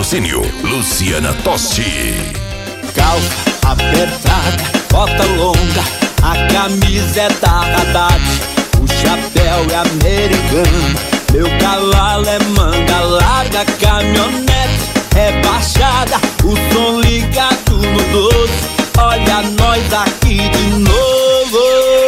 Patrocínio Luciana Tosti. Calça apertada, bota longa, a camisa é da Haddad, o chapéu é americano, meu cavalo é manga larga, caminhonete rebaixada, o som ligado no 12, olha nós aqui de novo.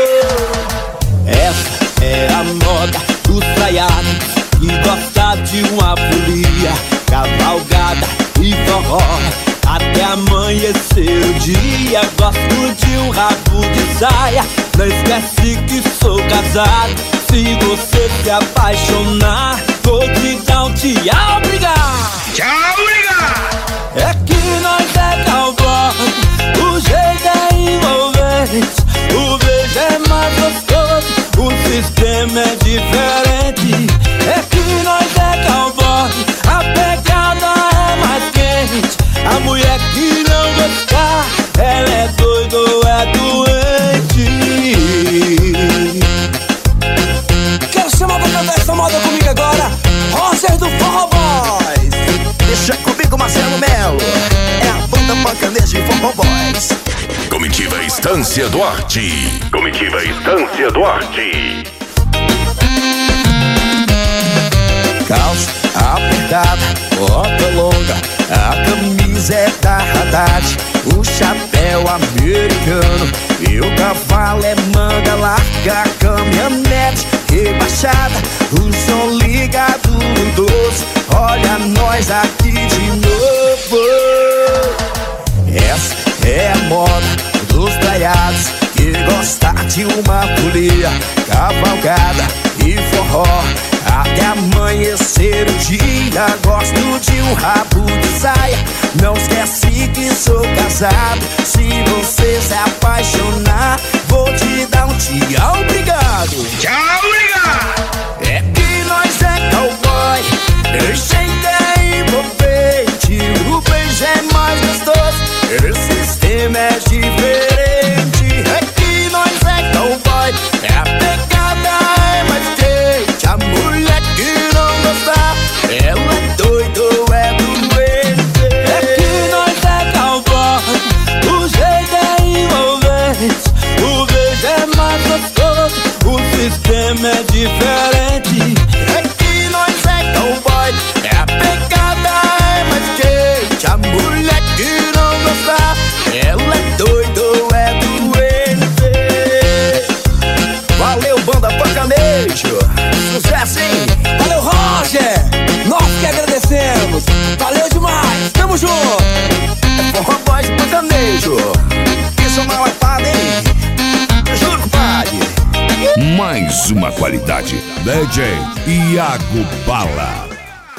Essa é a moda dos praiados que gosta de uma folia, cavalgada e forró até amanhecer o dia. Gosto de um rabo de saia, não esquece que sou casado. Se você se apaixonar, vou te dar um tchau, obrigado. Tchau, obrigado. É que nós é cowboy, o jeito é envolvente, o beijo é mais gostoso, o sistema é diferente. É que nós é cowboy, a pegada é mais quente, a mulher que não gostar, ela é doida ou é doente. Quero chamar pra cantar essa moda comigo agora, Roger do Forró Boys. Deixa comigo, Marcelo Melo, é a banda Pancaneja e Forró Boys. Comitiva Estância Duarte. Comitiva Estância Duarte. Calça apertada, bota longa, a camisa é da Haddad, o chapéu americano e o cavalo é manga larga, caminhonete rebaixada, o som ligado no 12, olha nós aqui de novo. Essa é a moda dos praiados que gosta de uma folia, cavalgada e forró até amanhecer o dia. Gosto de um rabo de saia, não esquece que sou casado. Se você se apaixonar, vou te dar um tchau, obrigado. Tchau, obrigado. É que nós é cowboy, o jeito é envolvente, o beijo é mais gostoso, o sistema é diferente. É que nós é cowboy, é a pegada é mais quente, a mulher que não gostar, ela é doida ou é doente. É que nós é cowboy, o jeito é envolvente, o beijo é mais gostoso, o sistema é diferente. É que nós é cowboy, é a pegada é mais quente, a mulher que não gostar, ela é doida ou é doente. Valeu, banda Pancanejo, sucesso, hein? Valeu, Roger! Nós que agradecemos! Valeu demais! Tamo junto! É Forró Boys Pancanejo, isso é uma lapada, hein? Juro, compadre. Mais uma qualidade. DJ Iago Bala.